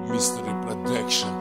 Mystery Production.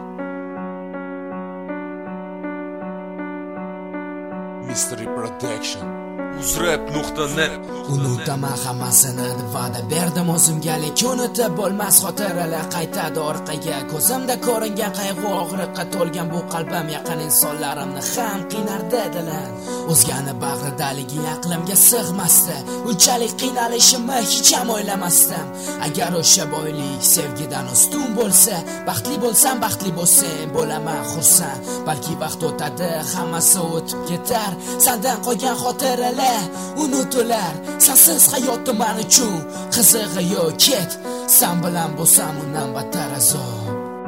Mystery Production. Uzrap.net. Unutaman hammasini va'da berdim o'zimga, lekin unutib bo'lmas xotiralar qaytadi orqaga. Ko'zimda ko'ringan qayg'u og'riqqa to'lgan bu qalbim yaqin insonlarimni ham qiynar dedilar. O'zgani bag'ridaligi aqlimga sig'masdi. Unchalik qiynalishimni hech ham o'ylamasdim. Agar o'sha boylik sevgidan ustun bo'lsa, baxtli bo'lsam, baxtli bo'lsam, bo'laman xursand. Balki vaqt o'tadi, hammasi o'tib ketar. Sendan qolgan xotiralar unutilar. Sensiz hayotim men uchun qizig'i yo'q, ket. Sen bilan bo'lsam undan battar azob.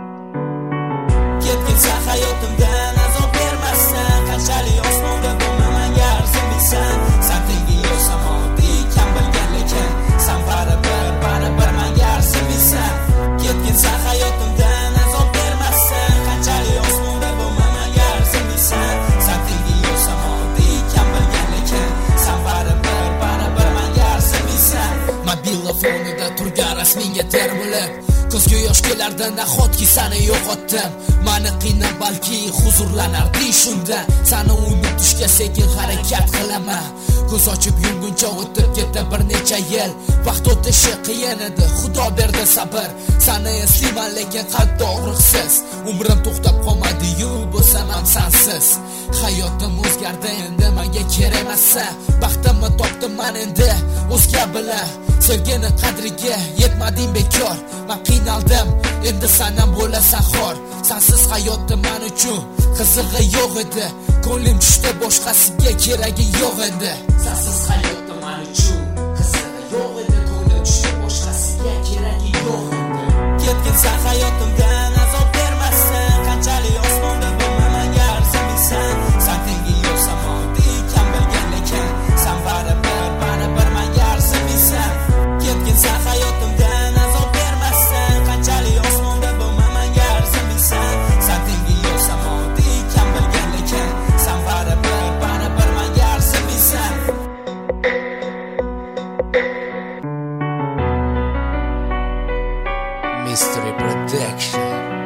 Ketgin sen hayotimdan, azob bermassan. Qanchalik osmonda bo'lmamanga arzimaysan. Sen tengi yo'q samodek kam bilgan, lekin sen baribir menga arzimaysan. Ketgin sen hayotimdan, azob bermassan. Qanchalik osmonda bo'lmamanga arzimaysan. Sen tengi yo'q samodek kam bilgan, lekin sen baribir menga arzimaysan. Mobil fonida turgan rasmingga termilib, ko'zga yosh kelardi, nahotki seni yo'qotdim. Meni qiynab balki huzurlanardi shunda. Seni unutishga sekin harakat qilaman. Ko'z ochib yumguncha o'tib ketdi bir necha yil. Vaqt o'tishi qiyin edi, Xudo berdi sabr. Seni eslayman lekin qalbda og'riqsiz. Umrim to'xtab qolmadi-yu, bo'lsam ham sensiz. Hayotim o'zgardi endi, menga kerak emas. Baxtimni topdim men endi o'zga bilan. Sevgini qadriga yetmadim bekor. Men qiynaldim, endi sen ham bo'lasan xor. Sensiz hayotim men uchun qizig'i yo'q edi. Ko'nglim tushdi, boshqasiga keragi yo'q endi. Sensiz hayotim men uchun qizig'i yo'q edi. Ko'nglim tushdi, boshqasiga keragi yo'q endi. Ketgin sen hayotimdan, azob bermassan. Qanchalik osmonda bo'lmamanga arzimaysan. Sen tengi yo'q samodek kam bilgan, lekin sen baribir menga arzimaysan. Ketgin sen hayotimdan, azob bermassan. Qanchalik osmonda bo'lmamanga arzimaysan. Sen tengi yo'q samodek kam bilgan, lekin sen baribir menga arzimaysan. Mystery Production.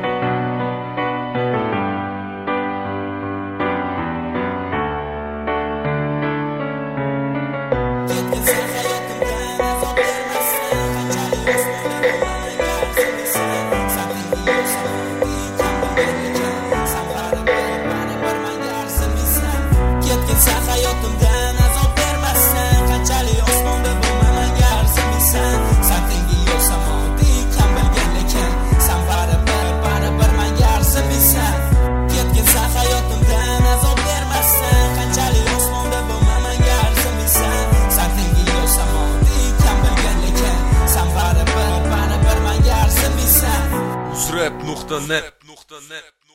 Sen hayotimdan, azob bermassan. Qanchalik osmonda bo'lmamanga arzimaysan. Sen tengi yo'q samodek kam bilgan, lekin sen baribir menga arzimaysan. Ketgin sen hayotimdan, azob bermassan. Qanchalik osmonda bo'lmamanga arzimaysan. Sen tengi yo'q samodek kam bilgan, lekin sen baribir menga arzimaysan. Uzrap.net.